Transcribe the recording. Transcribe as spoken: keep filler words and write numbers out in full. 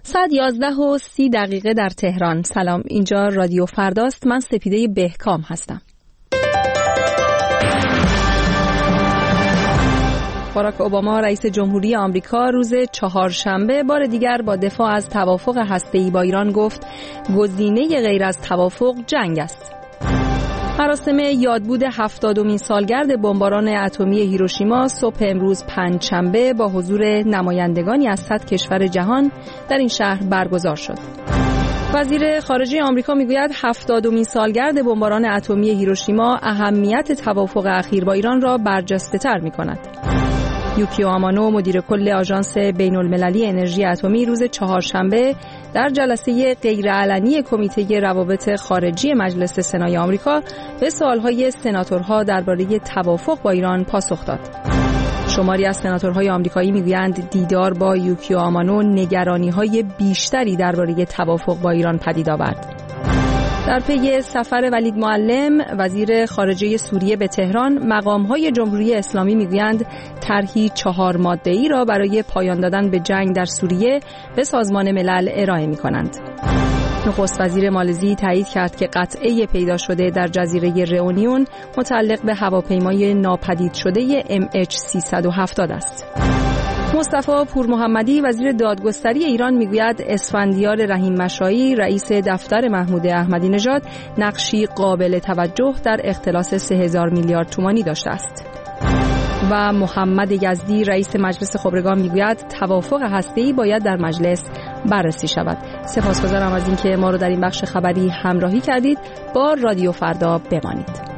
ساعت یازده و سی دقیقه در تهران. سلام، اینجا رادیو فرداست. من سپیده بهکام هستم. باراک اوباما رئیس جمهوری آمریکا روز چهارشنبه بار دیگر با دفاع از توافق هسته‌ای با ایران گفت گزینه غیر از توافق جنگ است. مراسم یادبود هفتادمین سالگرد بمباران اتمی هیروشیما صبح امروز پنجشنبه با حضور نمایندگانی از صد کشور جهان در این شهر برگزار شد. وزیر خارجه آمریکا میگوید هفتادمین سالگرد بمباران اتمی هیروشیما اهمیت توافق اخیر با ایران را برجسته‌تر می‌کند. یوکیو آمانو مدیر کل آژانس بین‌المللی انرژی اتمی روز چهارشنبه در جلسه غیرعلنی کمیته روابط خارجی مجلس سنای آمریکا به سوال‌های سناتورها درباره توافق با ایران پاسخ داد. شماری از سناتورهای آمریکایی میگویند دیدار با یوکیو آمانو نگرانی‌های بیشتری درباره توافق با ایران پدید آورد. در پی سفر ولید معلم وزیر خارجه سوریه به تهران، مقام‌های جمهوری اسلامی میگویند طرحی چهار ماده‌ای را برای پایان دادن به جنگ در سوریه به سازمان ملل ارائه می‌کنند. نخست وزیر مالزی تایید کرد که قطعه پیدا شده در جزیره رئونیون متعلق به هواپیمای ناپدید شده ام اچ سیصد و هفتاد است. مصطفی پورمحمدی وزیر دادگستری ایران میگوید اسفندیار رحیم مشایی رئیس دفتر محمود احمدی نژاد نقشی قابل توجه در اختلاس سه هزار میلیارد تومانی داشته است. و محمد یزدی رئیس مجلس خبرگان میگوید توافق هسته‌ای باید در مجلس بررسی شود. سپاسگزارم از اینکه ما رو در این بخش خبری همراهی کردید. با رادیو فردا بمانید.